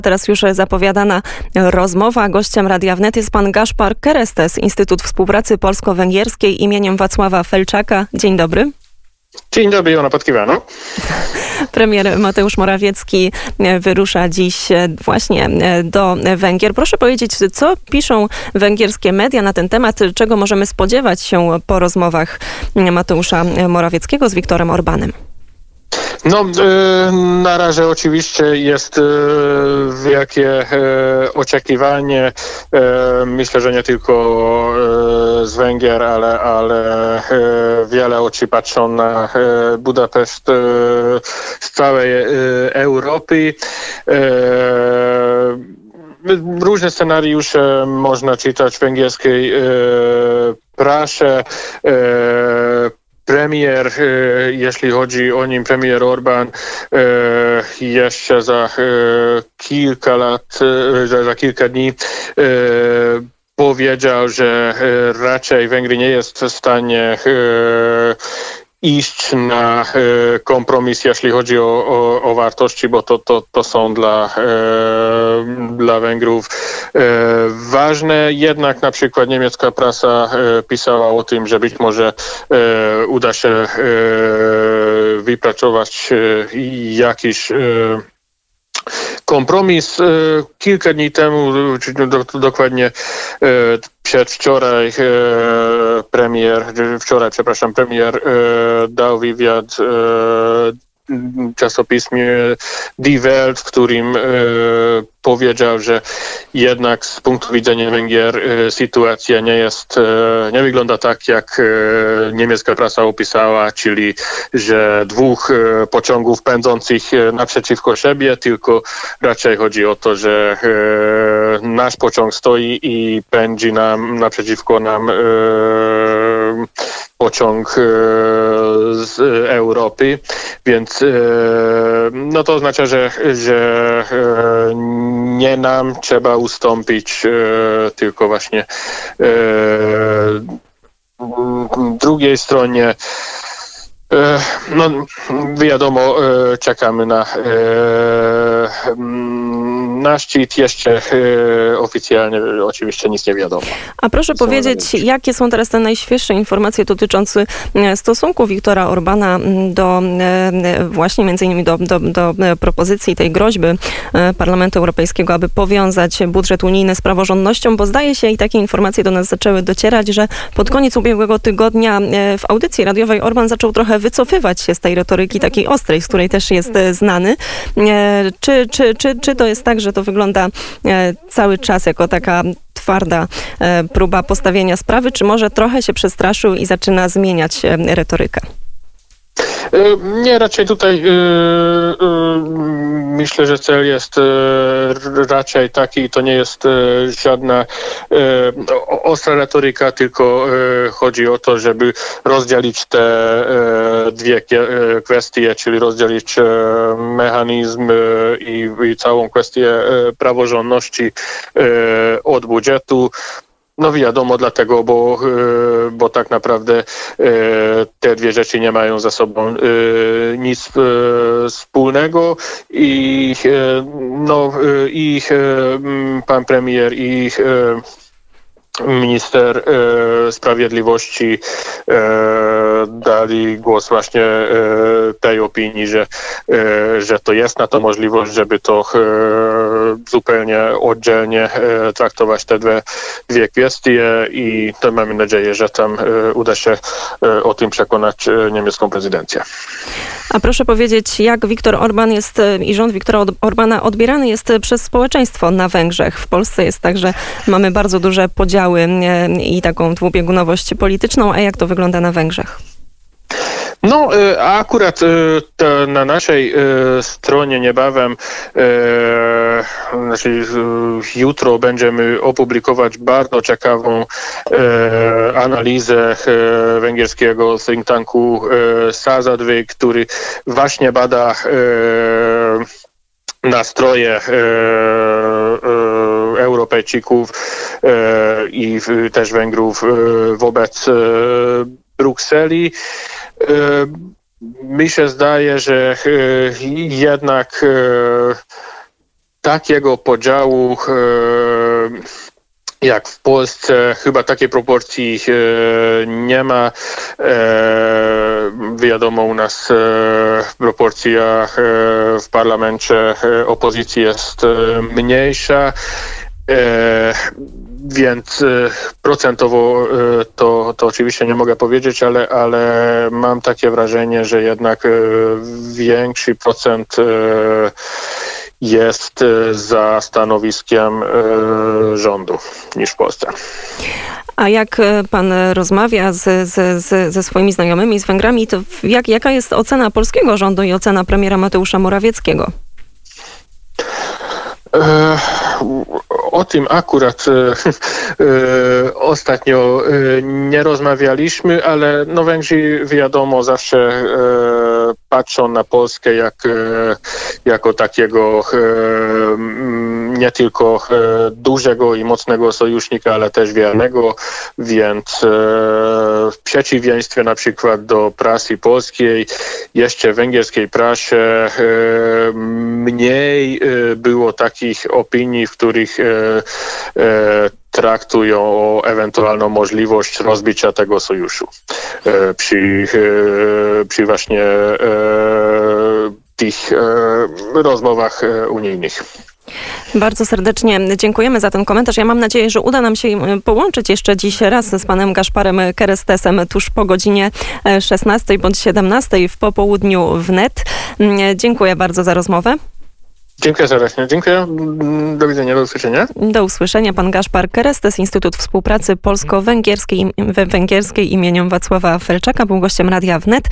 Teraz już zapowiadana rozmowa. Gościem Radia Wnet jest pan Gaspar Kerestes, Instytut Współpracy Polsko-Węgierskiej imieniem Wacława Felczaka. Dzień dobry. Dzień dobry, Joanna Podkiwano. Premier Mateusz Morawiecki wyrusza dziś właśnie do Węgier. Proszę powiedzieć, co piszą węgierskie media na ten temat, czego możemy spodziewać się po rozmowach Mateusza Morawieckiego z Viktorem Orbanem? No, na razie oczywiście jest wielkie oczekiwanie. Myślę, że nie tylko z Węgier, ale wiele oczy patrzą na Budapeszt z całej Europy. Różne scenariusze można czytać w węgierskiej prasie. Premier, jeśli chodzi o nim, premier Orbán jeszcze za kilka lat, za kilka dni powiedział, że raczej Węgry nie jest w stanie iść na kompromis, jeśli chodzi o wartości, bo to są dla Węgrów ważne. Jednak na przykład niemiecka prasa pisała o tym, że być może uda się wypracować jakiś kompromis. Kilka dni temu, dokładnie przedwczoraj, premier dał wywiad czasopismie Die Welt, w którym powiedział, że jednak z punktu widzenia Węgier sytuacja nie wygląda tak, jak niemiecka prasa opisała, czyli że dwóch pociągów pędzących naprzeciwko siebie, tylko raczej chodzi o to, że nasz pociąg stoi i pędzi naprzeciwko nam pociąg z Europy, więc no to oznacza, że nie nam trzeba ustąpić, tylko właśnie drugiej stronie. No wiadomo, czekamy na szczyt. Jeszcze oficjalnie oczywiście nic nie wiadomo. A proszę powiedzieć, jakie są teraz te najświeższe informacje dotyczące stosunku Viktora Orbana do właśnie między innymi do propozycji tej groźby Parlamentu Europejskiego, aby powiązać budżet unijny z praworządnością, bo zdaje się, i takie informacje do nas zaczęły docierać, że pod koniec ubiegłego tygodnia w audycji radiowej Orban zaczął trochę wycofywać się z tej retoryki takiej ostrej, z której też jest znany. Czy to jest tak, że to wygląda cały czas jako taka twarda próba postawienia sprawy, czy może trochę się przestraszył i zaczyna zmieniać retorykę? Nie, raczej tutaj myślę, że cel jest raczej taki, to nie jest żadna ostra retoryka, tylko chodzi o to, żeby rozdzielić te dwie kwestie, czyli rozdzielić mechanizm i całą kwestię praworządności od budżetu. No wiadomo, dlatego, bo tak naprawdę te dwie rzeczy nie mają ze sobą nic wspólnego i pan premier i minister sprawiedliwości dali głos właśnie tej opinii, że to jest na to możliwość, żeby to zupełnie oddzielnie traktować te dwie kwestie i to mamy nadzieję, że tam uda się o tym przekonać niemiecką prezydencję. A proszę powiedzieć, jak Viktor Orban jest i rząd Viktora Orbana odbierany jest przez społeczeństwo na Węgrzech? W Polsce jest tak, że mamy bardzo duże podziały i taką dwubiegunowość polityczną, a jak to wygląda na Węgrzech? No, a akurat na naszej stronie niebawem, znaczy jutro będziemy opublikować bardzo ciekawą analizę węgierskiego think tanku Századvég, który właśnie bada nastroje Europejczyków i też Węgrów wobec Brukseli. Mi się zdaje, że jednak takiego podziału jak w Polsce, chyba takiej proporcji nie ma. Wiadomo, u nas proporcja w parlamencie opozycji jest mniejsza. Więc procentowo to oczywiście nie mogę powiedzieć, ale mam takie wrażenie, że jednak większy procent jest za stanowiskiem rządu niż w Polsce. A jak pan rozmawia ze swoimi znajomymi, z Węgrami, to jaka jest ocena polskiego rządu i ocena premiera Mateusza Morawieckiego? O tym akurat ostatnio nie rozmawialiśmy, ale Węgrzy wiadomo zawsze patrzą na Polskę jako takiego nie tylko dużego i mocnego sojusznika, ale też wiernego, więc w przeciwieństwie na przykład do prasy polskiej, jeszcze w węgierskiej prasie mniej było takich opinii, w których traktują o ewentualną możliwość rozbicia tego sojuszu przy właśnie tych rozmowach unijnych. Bardzo serdecznie dziękujemy za ten komentarz. Ja mam nadzieję, że uda nam się połączyć jeszcze dziś raz z panem Gaszparem Kerestesem tuż po godzinie 16 bądź 17 w popołudniu wnet. Dziękuję bardzo za rozmowę. Dziękuję serdecznie. Dziękuję. Do widzenia, do usłyszenia. Do usłyszenia. Pan Gaszpar Kerestes, Instytut Współpracy Polsko-Węgierskiej imieniem Wacława Felczaka, był gościem Radia Wnet.